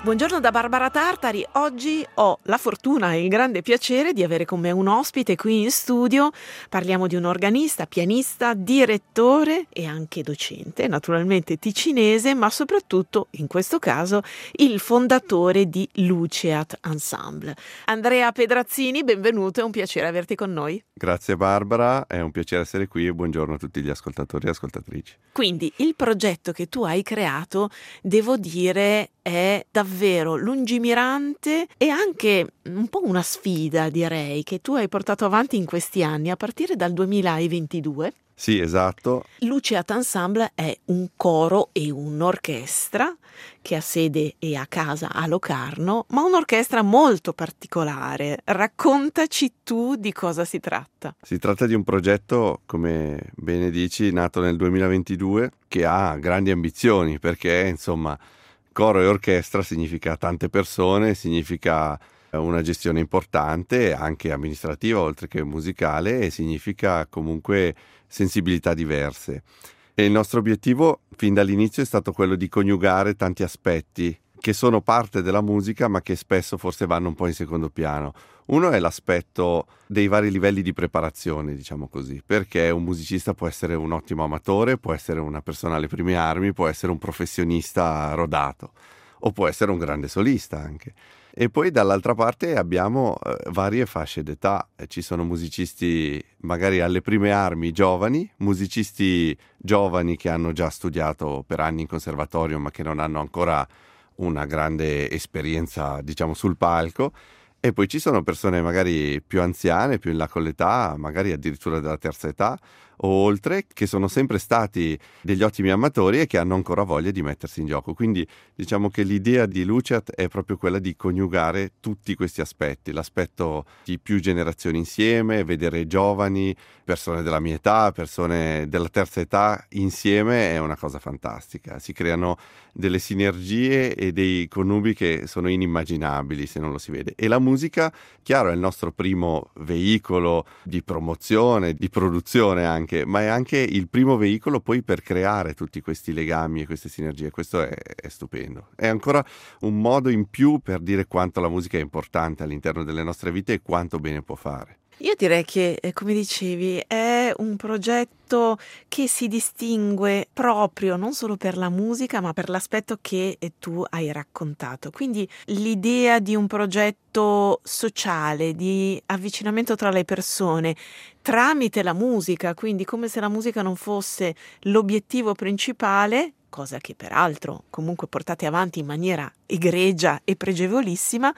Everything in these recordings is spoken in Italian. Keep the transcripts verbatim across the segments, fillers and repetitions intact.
Buongiorno da Barbara Tartari. Oggi ho la fortuna e il grande piacere di avere con me un ospite qui in studio. Parliamo di un organista, pianista, direttore e anche docente, naturalmente ticinese, ma soprattutto, in questo caso, il fondatore di Luceat Ensemble. Andrea Pedrazzini, benvenuto, è un piacere averti con noi. Grazie Barbara, è un piacere essere qui e buongiorno a tutti gli ascoltatori e ascoltatrici. Quindi il progetto che tu hai creato, devo dire, è davvero lungimirante e anche un po' una sfida, direi, che tu hai portato avanti in questi anni, a partire dal duemilaventidue. Sì, esatto. Luceat Ensemble è un coro e un'orchestra che ha sede e a casa a Locarno, ma un'orchestra molto particolare. Raccontaci tu di cosa si tratta. Si tratta di un progetto, come bene dici, nato nel duemilaventidue, che ha grandi ambizioni, perché insomma coro e orchestra significa tante persone, significa una gestione importante, anche amministrativa oltre che musicale, e significa comunque sensibilità diverse. E il nostro obiettivo fin dall'inizio è stato quello di coniugare tanti aspetti che sono parte della musica ma che spesso forse vanno un po' in secondo piano. Uno è l'aspetto dei vari livelli di preparazione, diciamo così, perché un musicista può essere un ottimo amatore, può essere una persona alle prime armi, può essere un professionista rodato o può essere un grande solista anche. E poi dall'altra parte abbiamo eh, varie fasce d'età, ci sono musicisti magari alle prime armi giovani, musicisti giovani che hanno già studiato per anni in conservatorio ma che non hanno ancora una grande esperienza, diciamo, sul palco, e poi ci sono persone magari più anziane, più in là con l'età, magari addirittura della terza età o oltre, che sono sempre stati degli ottimi amatori e che hanno ancora voglia di mettersi in gioco. Quindi diciamo che l'idea di Luceat è proprio quella di coniugare tutti questi aspetti, l'aspetto di più generazioni insieme, vedere giovani, persone della mia età, persone della terza età insieme è una cosa fantastica. Si creano delle sinergie e dei connubi che sono inimmaginabili se non lo si vede. E la musica, chiaro, è il nostro primo veicolo di promozione, di produzione anche, ma è anche il primo veicolo poi per creare tutti questi legami e queste sinergie. Questo è, è stupendo. È ancora un modo in più per dire quanto la musica è importante all'interno delle nostre vite e quanto bene può fare. Io direi che, eh, come dicevi, è un progetto che si distingue proprio non solo per la musica, ma per l'aspetto che eh, tu hai raccontato. Quindi l'idea di un progetto sociale, di avvicinamento tra le persone, tramite la musica, quindi come se la musica non fosse l'obiettivo principale, cosa che peraltro comunque portate avanti in maniera egregia e pregevolissima,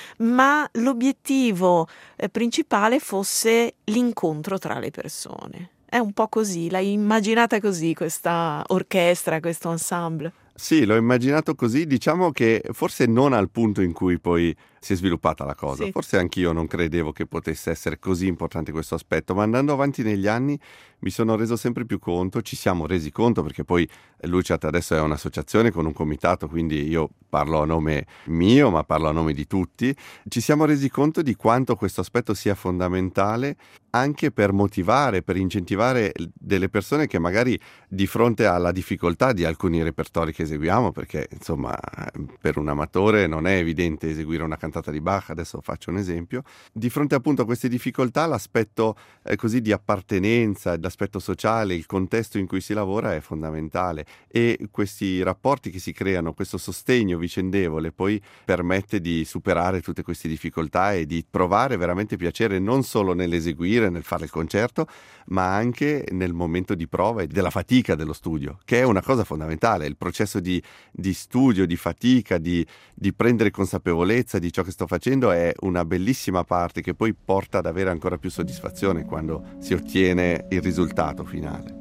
ma l'obiettivo eh, principale fosse l'incontro tra le persone. È un po' così, l'hai immaginata così questa orchestra, questo ensemble? Sì, l'ho immaginato così, diciamo che forse non al punto in cui poi si è sviluppata la cosa, Sì. forse anch'io non credevo che potesse essere così importante questo aspetto, ma andando avanti negli anni mi sono reso sempre più conto, ci siamo resi conto, perché poi Luceat adesso è un'associazione con un comitato, quindi io parlo a nome mio, ma parlo a nome di tutti, ci siamo resi conto di quanto questo aspetto sia fondamentale anche per motivare, per incentivare delle persone che magari di fronte alla difficoltà di alcuni repertori che eseguiamo, perché insomma per un amatore non è evidente eseguire una cantata di Bach, adesso faccio un esempio, di fronte appunto a queste difficoltà l'aspetto eh, così di appartenenza, l'aspetto sociale, il contesto in cui si lavora è fondamentale, e questi rapporti che si creano, questo sostegno vicendevole poi permette di superare tutte queste difficoltà e di provare veramente piacere non solo nell'eseguire, nel fare il concerto, ma anche nel momento di prova e della fatica dello studio, che è una cosa fondamentale. Il processo di, di studio, di fatica, di, di prendere consapevolezza di ciò che sto facendo è una bellissima parte che poi porta ad avere ancora più soddisfazione quando si ottiene il risultato finale.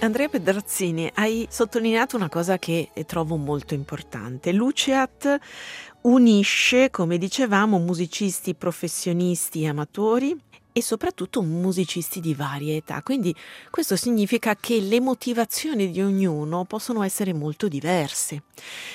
Andrea Pedrazzini, hai sottolineato una cosa che trovo molto importante. Luceat unisce, come dicevamo, musicisti professionisti e amatori e soprattutto musicisti di varie età. Quindi questo significa che le motivazioni di ognuno possono essere molto diverse.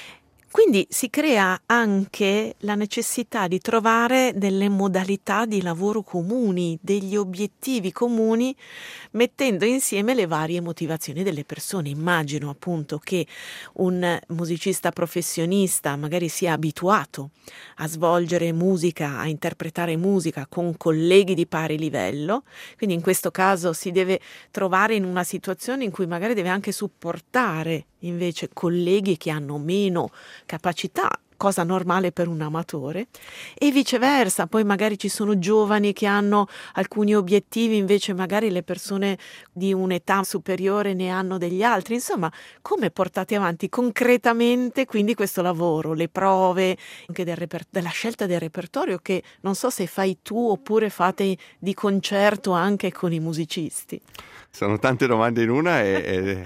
Quindi si crea anche la necessità di trovare delle modalità di lavoro comuni, degli obiettivi comuni, mettendo insieme le varie motivazioni delle persone. Immagino appunto che un musicista professionista magari sia abituato a svolgere musica, a interpretare musica con colleghi di pari livello, quindi in questo caso si deve trovare in una situazione in cui magari deve anche supportare invece colleghi che hanno meno capacità, cosa normale per un amatore, e viceversa. Poi magari ci sono giovani che hanno alcuni obiettivi, invece magari le persone di un'età superiore ne hanno degli altri. Insomma, come portate avanti concretamente quindi questo lavoro, le prove, anche del reper- della scelta del repertorio, che non so se fai tu oppure fate di concerto anche con i musicisti? Sono tante domande in una e... e...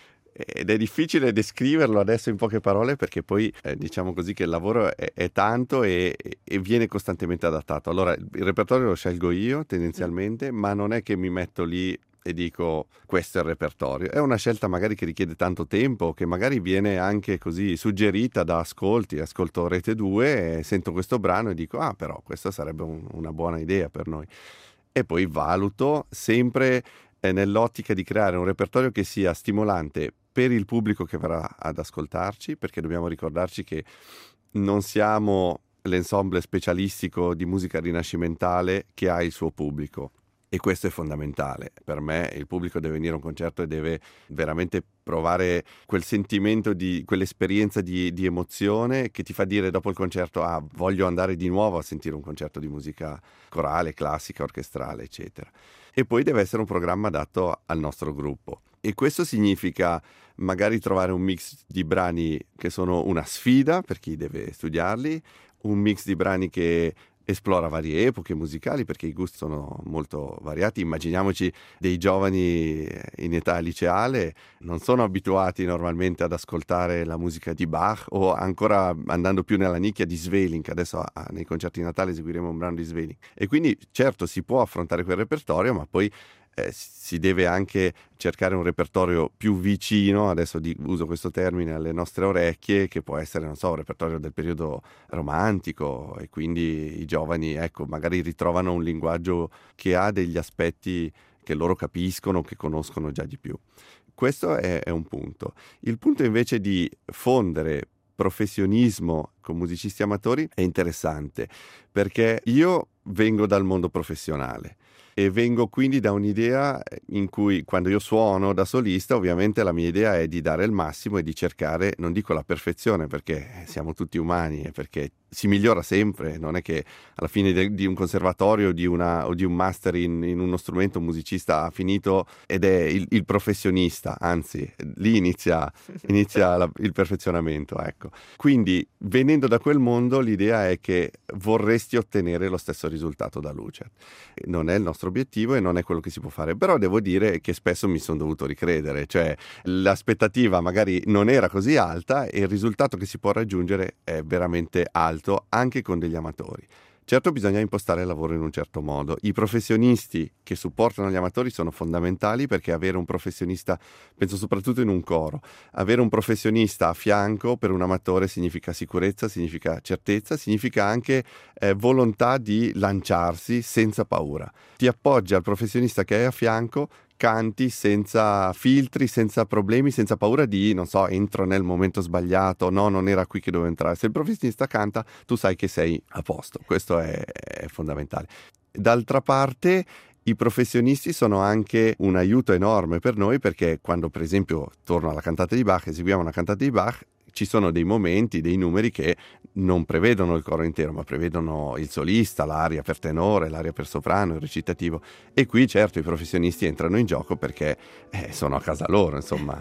ed è difficile descriverlo adesso in poche parole, perché poi eh, diciamo così che il lavoro è, è tanto e, e viene costantemente adattato. Allora il repertorio lo scelgo io tendenzialmente, mm. ma non è che mi metto lì e dico questo è il repertorio. È una scelta magari che richiede tanto tempo, che magari viene anche così suggerita da ascolti. Ascolto Rete due e sento questo brano e dico ah, però questa sarebbe un, una buona idea per noi, e poi valuto sempre eh, nell'ottica di creare un repertorio che sia stimolante per il pubblico che verrà ad ascoltarci, perché dobbiamo ricordarci che non siamo l'ensemble specialistico di musica rinascimentale che ha il suo pubblico, e questo è fondamentale. Per me il pubblico deve venire a un concerto e deve veramente provare quel sentimento, di quell'esperienza di, di emozione che ti fa dire dopo il concerto ah, voglio andare di nuovo a sentire un concerto di musica corale, classica, orchestrale, eccetera. E poi deve essere un programma adatto al nostro gruppo, e questo significa magari trovare un mix di brani che sono una sfida per chi deve studiarli, un mix di brani che esplora varie epoche musicali, perché i gusti sono molto variati. Immaginiamoci dei giovani in età liceale, non sono abituati normalmente ad ascoltare la musica di Bach, o ancora andando più nella nicchia di Sweelinck. Adesso ah, nei concerti di Natale eseguiremo un brano di Sweelinck, e quindi certo si può affrontare quel repertorio, ma poi Eh, si deve anche cercare un repertorio più vicino, adesso di, uso questo termine, alle nostre orecchie, che può essere, non so, un repertorio del periodo romantico, e quindi i giovani, ecco, magari ritrovano un linguaggio che ha degli aspetti che loro capiscono, che conoscono già di più. Questo è, è un punto. Il punto invece di fondere professionismo con musicisti amatori è interessante, perché io vengo dal mondo professionale e vengo quindi da un'idea in cui, quando io suono da solista, ovviamente la mia idea è di dare il massimo e di cercare, non dico la perfezione perché siamo tutti umani e perché si migliora sempre, non è che alla fine de, di un conservatorio di una, o di un master in, in uno strumento un musicista ha finito ed è il, il professionista, anzi lì inizia, inizia la, il perfezionamento, ecco. Quindi venendo da quel mondo l'idea è che vorresti ottenere lo stesso risultato da Luceat. Non è il nostro obiettivo e non è quello che si può fare, però devo dire che spesso mi sono dovuto ricredere, cioè l'aspettativa magari non era così alta e il risultato che si può raggiungere è veramente alto anche con degli amatori. Certo, bisogna impostare il lavoro in un certo modo. I professionisti che supportano gli amatori sono fondamentali, perché avere un professionista, penso soprattutto in un coro, avere un professionista a fianco per un amatore significa sicurezza, significa certezza, significa anche eh, volontà di lanciarsi senza paura. Ti appoggi al professionista che hai a fianco, canti senza filtri, senza problemi, senza paura di, non so, entro nel momento sbagliato, no, non era qui che dovevo entrare. Se il professionista canta, tu sai che sei a posto. Questo è, è fondamentale. D'altra parte, i professionisti sono anche un aiuto enorme per noi, perché quando, per esempio, torno alla cantata di Bach, eseguiamo una cantata di Bach, ci sono dei momenti, dei numeri che non prevedono il coro intero, ma prevedono il solista, l'aria per tenore, l'aria per soprano, il recitativo. E qui certo i professionisti entrano in gioco, perché eh, sono a casa loro, insomma.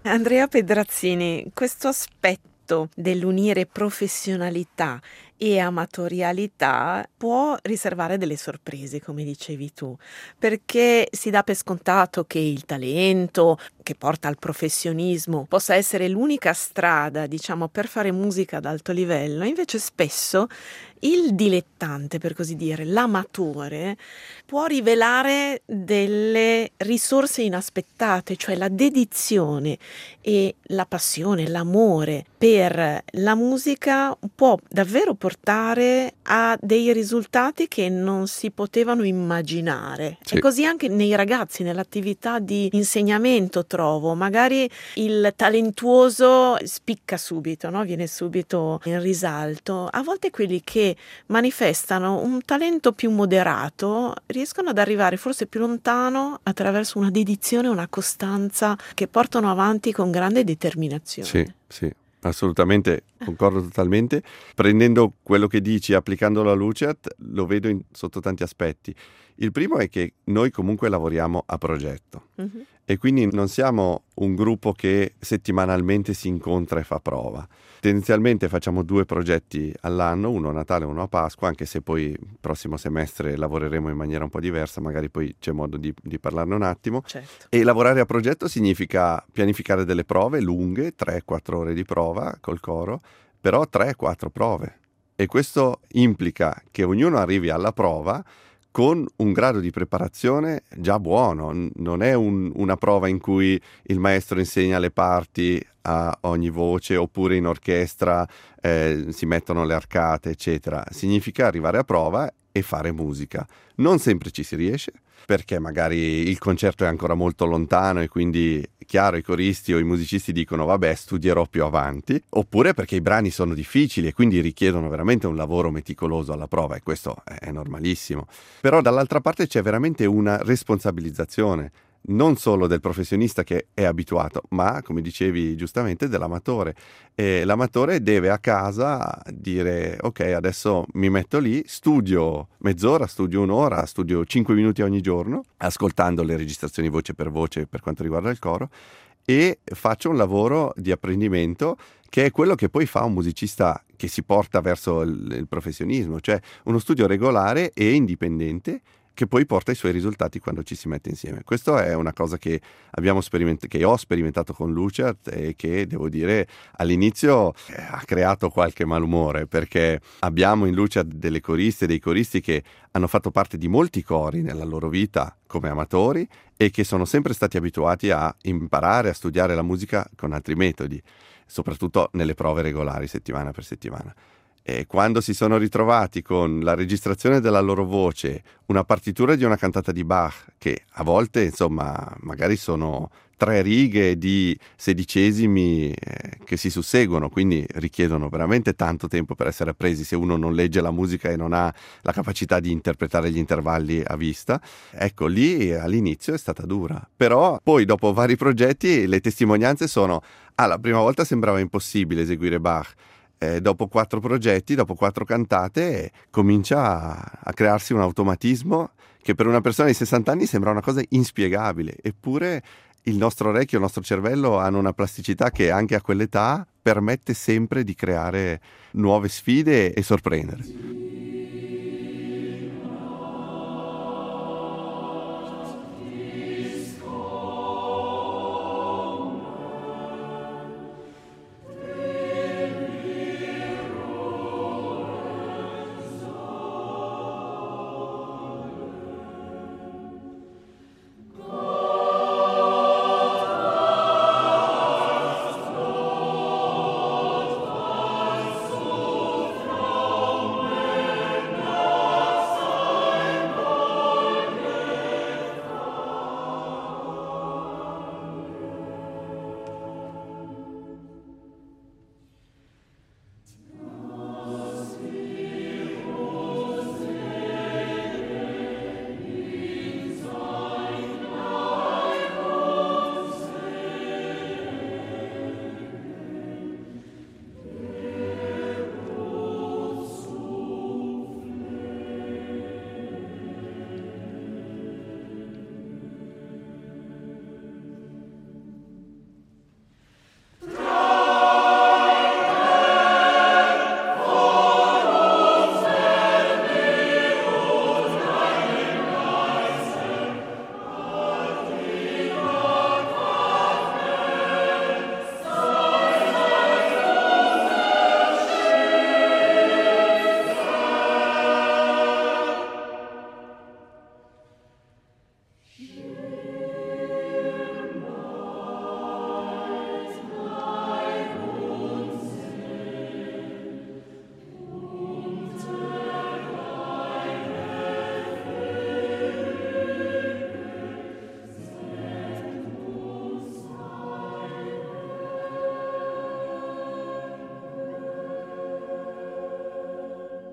Andrea Pedrazzini, questo aspetto dell'unire professionalità e amatorialità può riservare delle sorprese, come dicevi tu, perché si dà per scontato che il talento che porta al professionismo possa essere l'unica strada, diciamo, per fare musica ad alto livello. Invece spesso il dilettante, per così dire, l'amatore, può rivelare delle risorse inaspettate, cioè la dedizione e la passione, l'amore per la musica può davvero portare a dei risultati che non si potevano immaginare. Sì. E così anche nei ragazzi, nell'attività di insegnamento trovo, magari il talentuoso spicca subito, no? Viene subito in risalto. A volte quelli che manifestano un talento più moderato riescono ad arrivare forse più lontano attraverso una dedizione, una costanza che portano avanti con grande determinazione. Sì, sì. Assolutamente, concordo totalmente. Prendendo quello che dici, applicandolo a Luceat, lo vedo in, sotto tanti aspetti. Il primo è che noi comunque lavoriamo a progetto uh-huh. e quindi non siamo un gruppo che settimanalmente si incontra e fa prova. Tendenzialmente facciamo due progetti all'anno, uno a Natale e uno a Pasqua, anche se poi il prossimo semestre lavoreremo in maniera un po' diversa, magari poi c'è modo di, di parlarne un attimo. Certo. E lavorare a progetto significa pianificare delle prove lunghe, tre quattro ore di prova col coro, però tre quattro prove. E questo implica che ognuno arrivi alla prova con un grado di preparazione già buono. Non è un, una prova in cui il maestro insegna le parti a ogni voce, oppure in orchestra eh, si mettono le arcate, eccetera. Significa arrivare a prova e fare musica. Non sempre ci si riesce, perché magari il concerto è ancora molto lontano e quindi, chiaro, i coristi o i musicisti dicono vabbè, studierò più avanti, oppure perché i brani sono difficili e quindi richiedono veramente un lavoro meticoloso alla prova, e questo è normalissimo. Però dall'altra parte c'è veramente una responsabilizzazione, non solo del professionista che è abituato, ma, come dicevi giustamente, dell'amatore. E l'amatore deve a casa dire ok, adesso mi metto lì, studio mezz'ora, studio un'ora, studio cinque minuti ogni giorno, ascoltando le registrazioni voce per voce per quanto riguarda il coro, e faccio un lavoro di apprendimento che è quello che poi fa un musicista che si porta verso il, il professionismo, cioè uno studio regolare e indipendente che poi porta i suoi risultati quando ci si mette insieme. Questo è una cosa che abbiamo sperimentato, che ho sperimentato con Luceat, e che devo dire all'inizio eh, ha creato qualche malumore, perché abbiamo in Luceat delle coriste e dei coristi che hanno fatto parte di molti cori nella loro vita come amatori e che sono sempre stati abituati a imparare a studiare la musica con altri metodi, soprattutto nelle prove regolari settimana per settimana. E quando si sono ritrovati con la registrazione della loro voce, una partitura di una cantata di Bach, che a volte, insomma, magari sono tre righe di sedicesimi eh, che si susseguono, quindi richiedono veramente tanto tempo per essere appresi se uno non legge la musica e non ha la capacità di interpretare gli intervalli a vista. Ecco, lì all'inizio è stata dura. Però poi, dopo vari progetti, le testimonianze sono: ah, la prima volta sembrava impossibile eseguire Bach. Eh, dopo quattro progetti, dopo quattro cantate, eh, comincia a, a crearsi un automatismo che per una persona di sessanta anni sembra una cosa inspiegabile, eppure il nostro orecchio, il nostro cervello hanno una plasticità che anche a quell'età permette sempre di creare nuove sfide e sorprendere.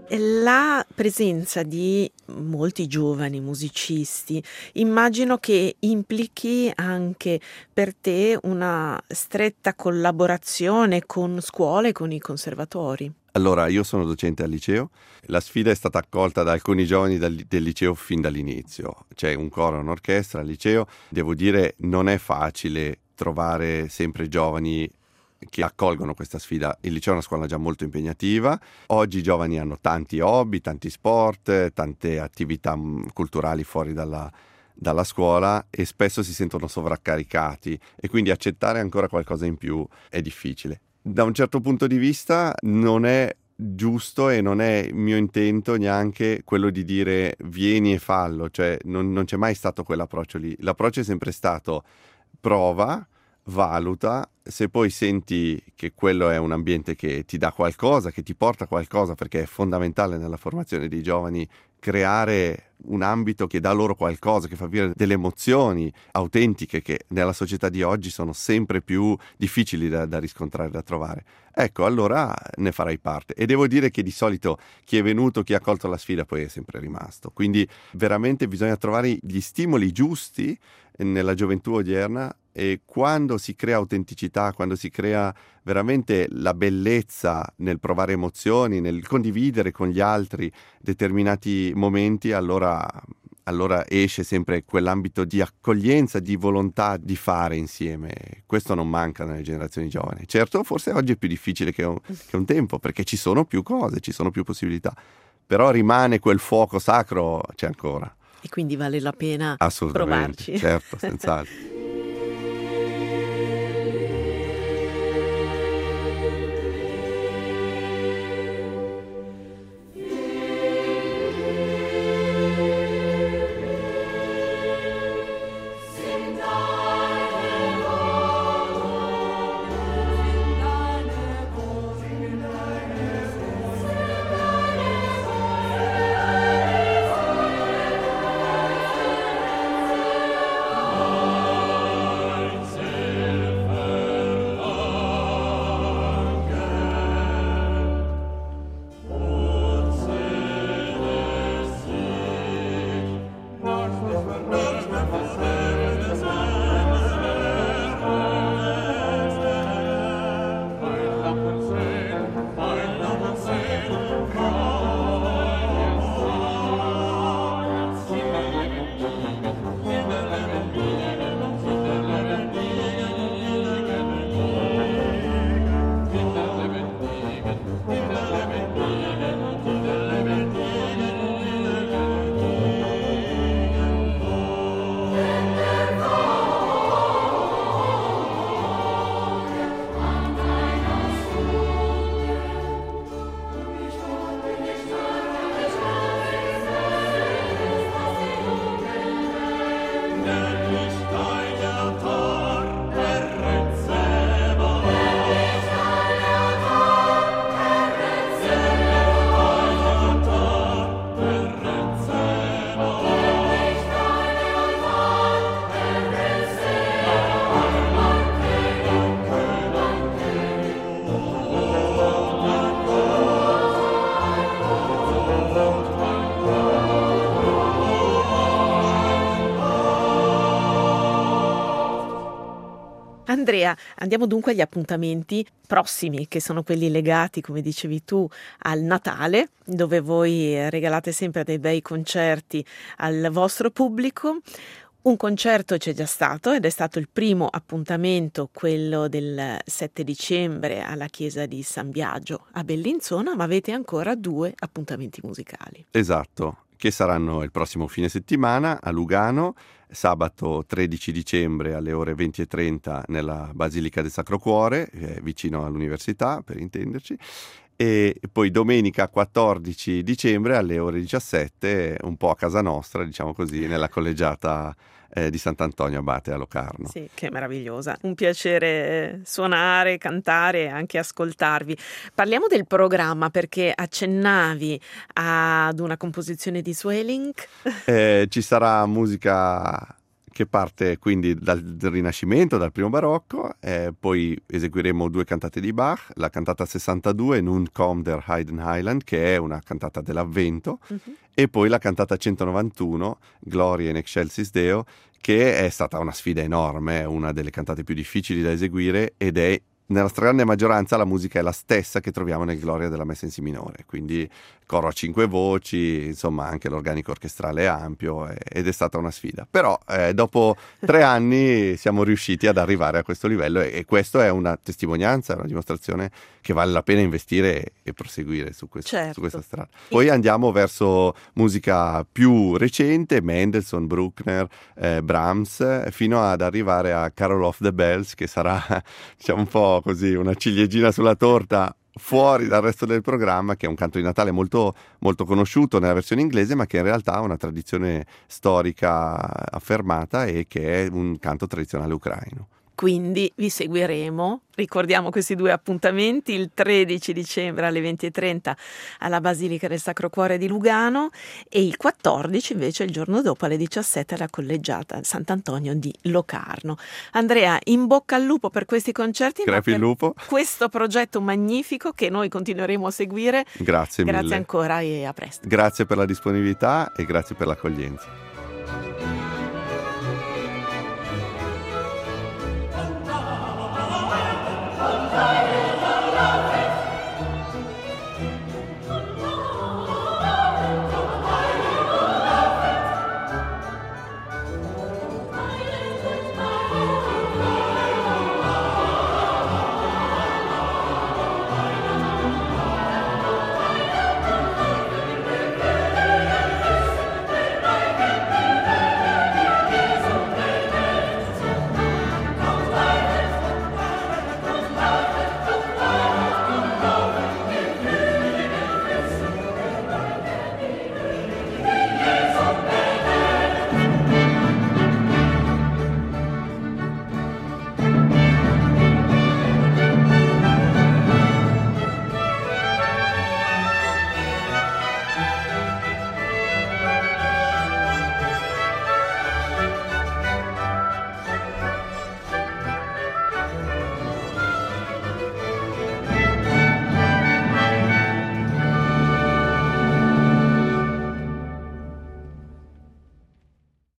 La presenza di molti giovani musicisti immagino che implichi anche per te una stretta collaborazione con scuole e con i conservatori. Allora, io sono docente al liceo, la sfida è stata accolta da alcuni giovani dal, del liceo fin dall'inizio. C'è un coro, un'orchestra al liceo, devo dire non è facile trovare sempre giovani che accolgono questa sfida. Il liceo è una scuola già molto impegnativa, oggi i giovani hanno tanti hobby, tanti sport, tante attività mh, culturali fuori dalla, dalla scuola e spesso si sentono sovraccaricati e quindi accettare ancora qualcosa in più è difficile. Da un certo punto di vista non è giusto e non è mio intento neanche quello di dire vieni e fallo, cioè non, non c'è mai stato quell'approccio lì. L'approccio è sempre stato prova, valuta, se poi senti che quello è un ambiente che ti dà qualcosa, che ti porta qualcosa, perché è fondamentale nella formazione dei giovani creare un ambito che dà loro qualcosa, che fa vivere delle emozioni autentiche che nella società di oggi sono sempre più difficili da, da riscontrare, da trovare. Ecco, allora ne farai parte. E devo dire che di solito chi è venuto, chi ha colto la sfida poi è sempre rimasto. Quindi veramente bisogna trovare gli stimoli giusti nella gioventù odierna e quando si crea autenticità, quando si crea veramente la bellezza nel provare emozioni, nel condividere con gli altri determinati momenti, allora, allora esce sempre quell'ambito di accoglienza, di volontà di fare insieme. Questo non manca nelle generazioni giovani. Certo, forse oggi è più difficile che un, che un tempo, perché ci sono più cose, ci sono più possibilità, però rimane quel fuoco sacro, c'è ancora. E quindi vale la pena Assolutamente, provarci. certo, senz'altro. Andrea, andiamo dunque agli appuntamenti prossimi, che sono quelli legati, come dicevi tu, al Natale, dove voi regalate sempre dei bei concerti al vostro pubblico. Un concerto c'è già stato ed è stato il primo appuntamento, quello del sette dicembre alla chiesa di San Biagio a Bellinzona, ma avete ancora due appuntamenti musicali. Esatto, che saranno il prossimo fine settimana a Lugano, sabato tredici dicembre alle ore venti e trenta nella Basilica del Sacro Cuore, eh, vicino all'università per intenderci, e poi domenica quattordici dicembre alle ore diciassette un po' a casa nostra, diciamo così, nella collegiata eh, di Sant'Antonio Abate a Locarno. Sì, che meravigliosa, un piacere suonare, cantare e anche ascoltarvi. Parliamo del programma, perché accennavi ad una composizione di Sweelinck. Eh, ci sarà musica che parte quindi dal, dal Rinascimento, dal primo barocco, eh, poi eseguiremo due cantate di Bach, la cantata sessantadue Nun kommt der Heidenheiland, che è una cantata dell'Avvento, uh-huh. e poi la cantata centonovantuno Gloria in excelsis Deo, che è stata una sfida enorme, una delle cantate più difficili da eseguire, ed è nella stragrande maggioranza la musica è la stessa che troviamo nel Gloria della Messa in Si minore, quindi coro a cinque voci, insomma anche l'organico orchestrale è ampio, eh, ed è stata una sfida. Però eh, dopo tre anni siamo riusciti ad arrivare a questo livello e, e questo è una testimonianza, una dimostrazione che vale la pena investire e, e proseguire su, questo, certo. su questa strada. Poi andiamo verso musica più recente, Mendelssohn, Bruckner, eh, Brahms, fino ad arrivare a Carol of the Bells, che sarà diciamo un po' così una ciliegina sulla torta fuori dal resto del programma, che è un canto di Natale molto, molto conosciuto nella versione inglese, ma che in realtà ha una tradizione storica affermata e che è un canto tradizionale ucraino. Quindi vi seguiremo, ricordiamo questi due appuntamenti, il tredici dicembre alle venti e trenta alla Basilica del Sacro Cuore di Lugano e il quattordici invece il giorno dopo alle diciassette alla Collegiata Sant'Antonio di Locarno. Andrea, in bocca al lupo per questi concerti, Crepi il lupo. Questo progetto magnifico che noi continueremo a seguire. Grazie mille. Grazie ancora e a presto. Grazie per la disponibilità e grazie per l'accoglienza.